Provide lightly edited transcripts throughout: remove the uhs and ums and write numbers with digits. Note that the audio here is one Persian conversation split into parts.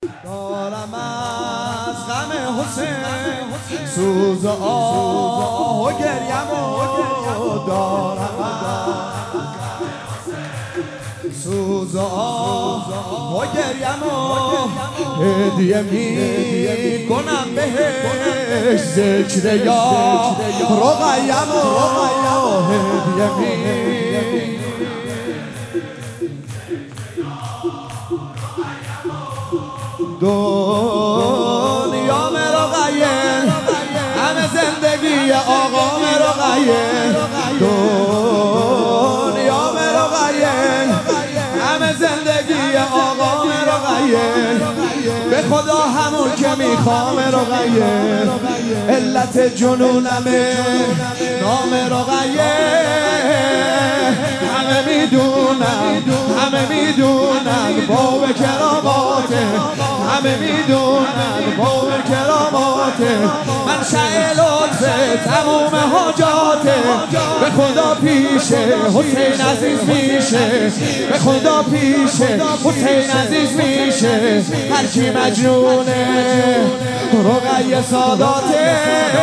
دارم از غم حسین سوز آه و گریم و دارم سوز آه و گریم و هدیه می کنم بهش ذکر یا رقیم و هدیه می دنیا مرقیه همه زندگی آقا مرقیه دنیا مرقیه همه زندگی آقا مرقیه به خدا همون که میخوام رقیه علت جنونمه نام رقیه همه میدونن باب کراماته همه میدونن باب کراماته منشأ لطف تموم حاجاته به خدا پیشه حسین عزیز میشه به خدا پیشه حسین عزیز میشه هر کی مجنونه رقیه ساداته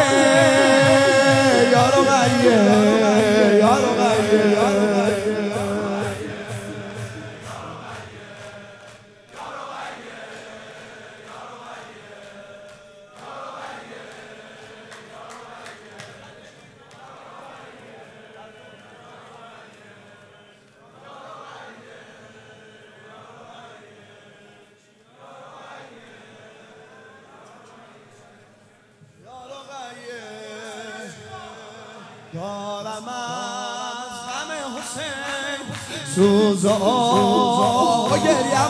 یا رقیه یا رقیه یا رقیه دارم از غم حسین سوز آه و گریم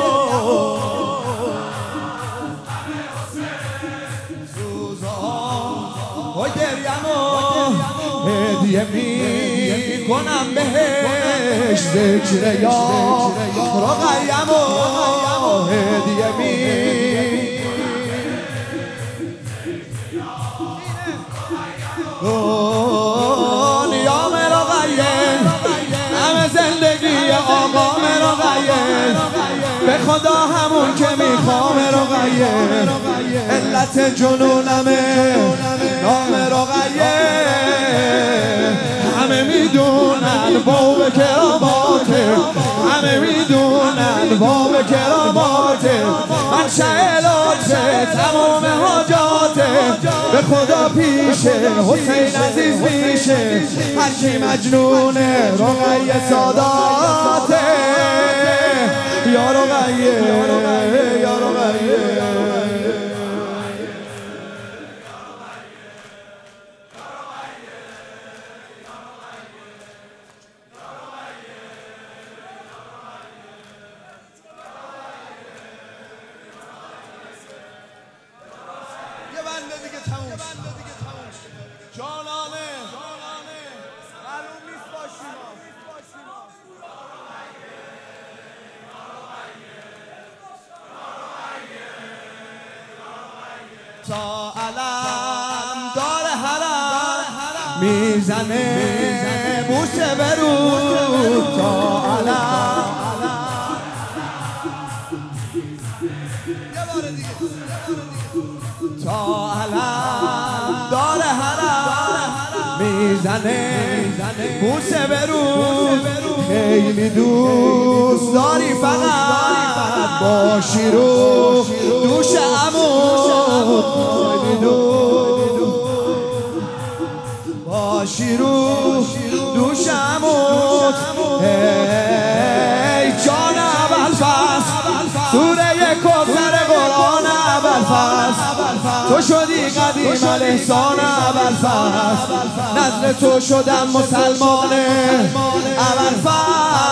سوز آه و گریم و هدیه می کنم بهش ذکر یا رقییم و هدیه می دنیا مرقیه همه زندگی آقا مرقیه به خدا همون که میخوام رقیه علت جنونمه نام رقیه همه میدونن باب کراماته همه میدونن باب کراماته منشأ لطف تمام حاجاته به خدا پیشه حسین عزیز میشه هر کی مجنونه رقیه ساداته یا رقیه یا رقیه جانانه معلوم نیست باشیم تا علم دار حرم میزنه بوسه برود تا علم تا علم دار حرم میزنه بوسه برود خیلی دوست داری فقط باشی رو دوش عمود خیلی باشی رو دوش عمود ای جان ابوالفضل سوره کوثر قرآن ابوالفضل تو شدی قدیم الاحسان ابوالفضل نزد تو شدم مسلمان ابوالفضل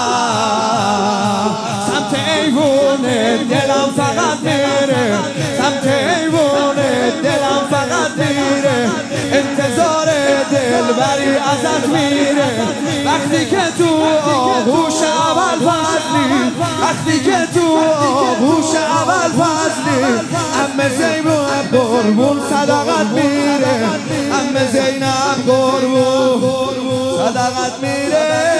سمت ایوون دلم فقط میره سمت ایوون دلم فقط میره انتظار دلبری ازت میره وقتی که تو آغوش ابوالفضلی وقتی که تو آغوش ابوالفضلی عمه زینب قربون صدقت میره عمه زینب قربون صدقت میره